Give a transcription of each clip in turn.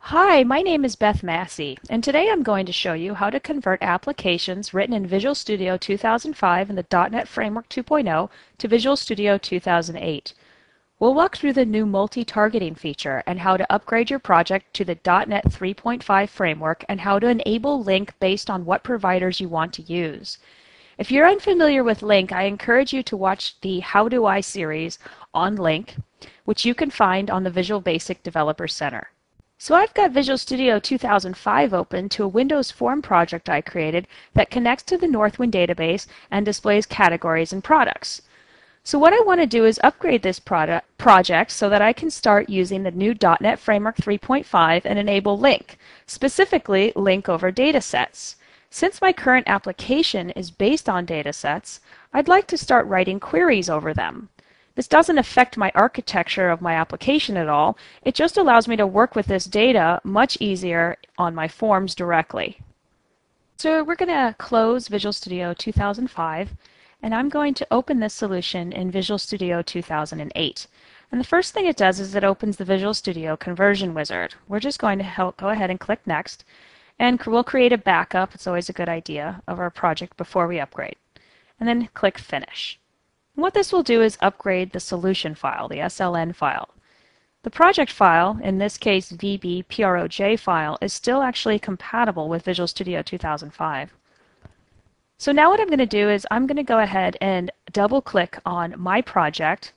Hi, my name is Beth Massey, and today I'm going to show you how to convert applications written in Visual Studio 2005 and the .NET Framework 2.0 to Visual Studio 2008. We'll walk through the new multi-targeting feature and how to upgrade your project to the .NET 3.5 framework and how to enable LINQ based on what providers you want to use. If you're unfamiliar with LINQ, I encourage you to watch the How Do I series on LINQ, which you can find on the Visual Basic Developer Center. So I've got Visual Studio 2005 open to a Windows Form project I created that connects to the Northwind database and displays categories and products. So what I want to do is upgrade this project so that I can start using the new .NET Framework 3.5 and enable LINQ, specifically LINQ over datasets. Since my current application is based on datasets, I'd like to start writing queries over them. This doesn't affect my architecture of my application at all. It just allows me to work with this data much easier on my forms directly. So we're going to close Visual Studio 2005, and I'm going to open this solution in Visual Studio 2008. And the first thing it does is it opens the Visual Studio Conversion Wizard. We're just going to go ahead and click Next, and we'll create a backup, it's always a good idea, of our project before we upgrade. And then click Finish. What this will do is upgrade the solution file, the SLN file. The project file, in this case VBPROJ file, is still actually compatible with Visual Studio 2005. So now what I'm going to do is I'm going to go ahead and double click on My Project,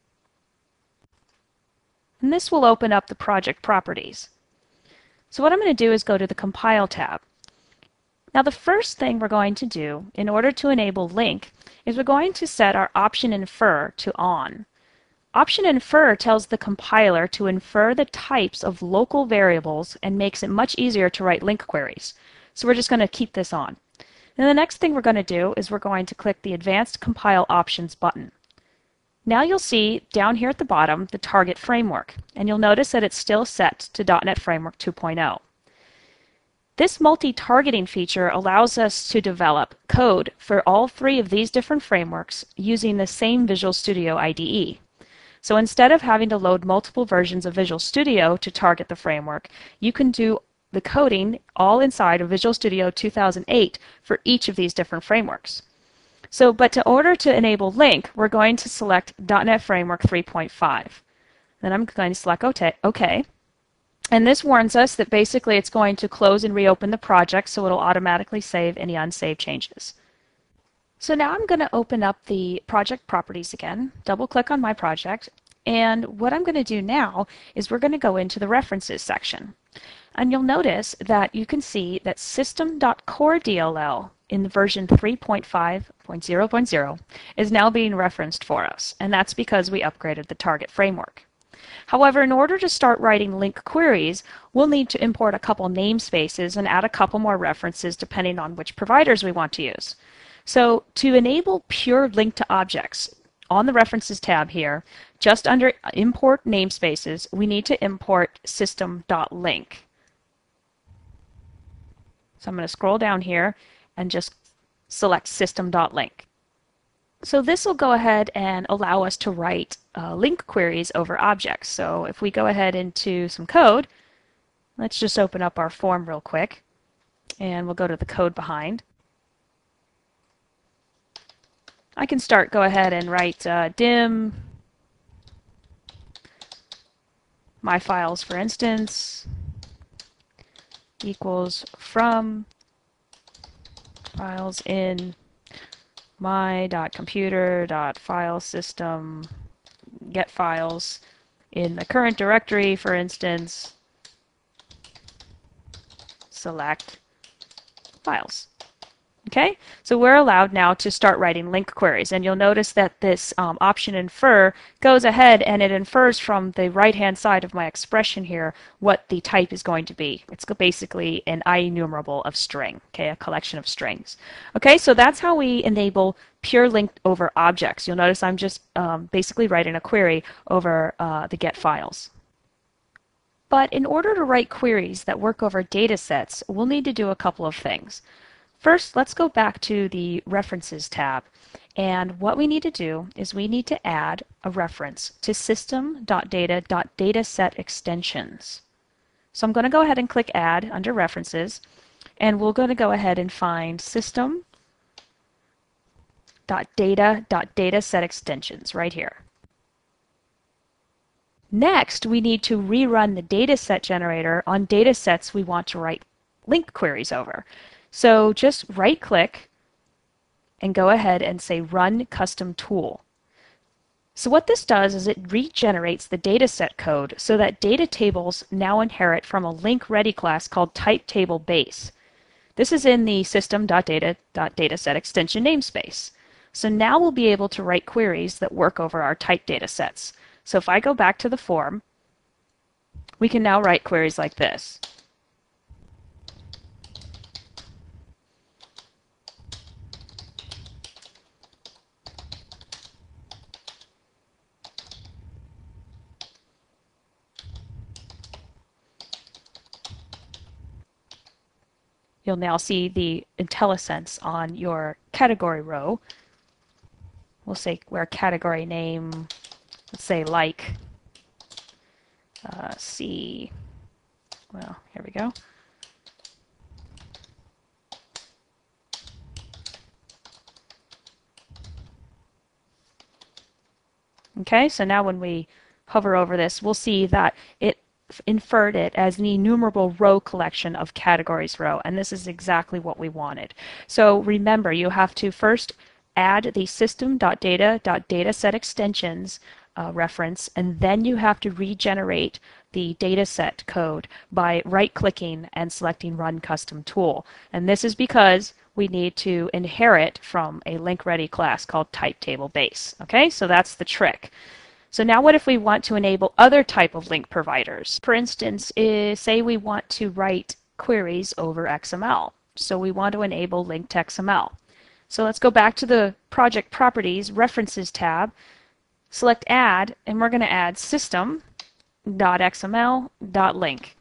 and this will open up the project properties. So what I'm going to do is go to the Compile tab. Now the first thing we're going to do in order to enable LINQ is we're going to set our option infer to on. Option infer tells the compiler to infer the types of local variables and makes it much easier to write LINQ queries. So we're just going to keep this on. And the next thing we're going to do is we're going to click the Advanced Compile Options button. Now you'll see down here at the bottom the target framework, and you'll notice that it's still set to .NET Framework 2.0. This multi-targeting feature allows us to develop code for all three of these different frameworks using the same Visual Studio IDE. So instead of having to load multiple versions of Visual Studio to target the framework, you can do the coding all inside of Visual Studio 2008 for each of these different frameworks. But in order to enable LINQ, we're going to select .NET Framework 3.5. Then I'm going to select OK. And this warns us that basically it's going to close and reopen the project, so it'll automatically save any unsaved changes. So now I'm going to open up the project properties again, double click on my project, and what I'm going to do now is we're going to go into the references section. And you'll notice that you can see that system.core.dll in the version 3.5.0.0 is now being referenced for us, and that's because we upgraded the target framework. However, in order to start writing LINQ queries, we'll need to import a couple namespaces and add a couple more references depending on which providers we want to use. So to enable pure LINQ to objects, on the References tab here, just under Import Namespaces, we need to import system.linq. So I'm going to scroll down here and just select system.linq. So this will go ahead and allow us to write LINQ queries over objects. So if we go ahead into some code, let's just open up our form real quick, and we'll go to the code behind. I can go ahead and write dim my files, for instance, equals from files in my.computer.filesystem get files in the current directory, for instance, select files. Okay, so we're allowed now to start writing LINQ queries, and you'll notice that this option infer goes ahead and it infers from the right-hand side of my expression here what the type is going to be. It's basically an IEnumerable of string, okay, a collection of strings. Okay, so that's how we enable pure LINQ over objects. You'll notice I'm just basically writing a query over the get files. But in order to write queries that work over data sets, we'll need to do a couple of things. First, let's go back to the References tab, and what we need to do is we need to add a reference to system.data.datasetExtensions. So I'm going to go ahead and click Add under References, and we're going to go ahead and find system.data.dataset extensions right here. Next, we need to rerun the dataset generator on datasets we want to write link queries over. So just right-click and go ahead and say Run Custom Tool. So what this does is it regenerates the dataset code so that data tables now inherit from a link-ready class called TypeTableBase. This is in the system.data.dataset extension namespace. So now we'll be able to write queries that work over our type datasets. So if I go back to the form, we can now write queries like this. You'll now see the IntelliSense on your category row. We'll say where category name, let's say like C. Well, here we go. Okay, so now when we hover over this, we'll see that it inferred it as an enumerable row collection of categories row, and this is exactly what we wanted. So remember, you have to first add the system.data.dataset extensions reference, and then you have to regenerate the dataset code by right-clicking and selecting Run Custom Tool. And this is because we need to inherit from a link-ready class called TypeTableBase. Okay, so that's the trick. So now what if we want to enable other type of link providers? For instance, say we want to write queries over XML. So we want to enable linked XML. So let's go back to the Project Properties References tab, select Add, and we're going to add system.xml.link.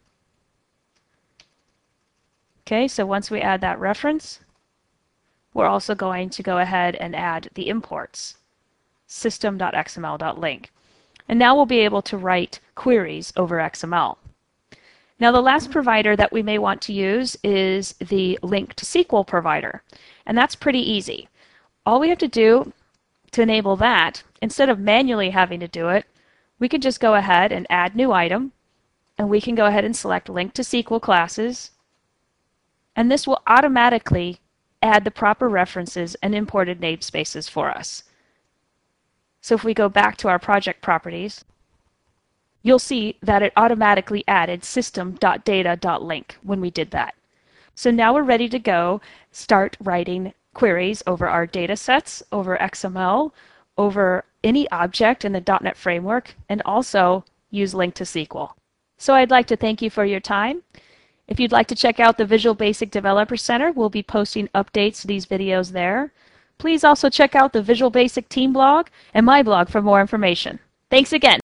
Okay, so once we add that reference, we're also going to go ahead and add the imports. System.xml.link. And now we'll be able to write queries over XML. Now the last provider that we may want to use is the link to SQL provider. And that's pretty easy. All we have to do to enable that, instead of manually having to do it, we can just go ahead and add new item, and we can go ahead and select link to SQL classes, and this will automatically add the proper references and imported namespaces for us. So if we go back to our project properties, you'll see that it automatically added system.data.link when we did that. So now we're ready to go start writing queries over our data sets, over XML, over any object in the .NET Framework, and also use Link to SQL. So I'd like to thank you for your time. If you'd like to check out the Visual Basic Developer Center, we'll be posting updates to these videos there. Please also check out the Visual Basic team blog and my blog for more information. Thanks again.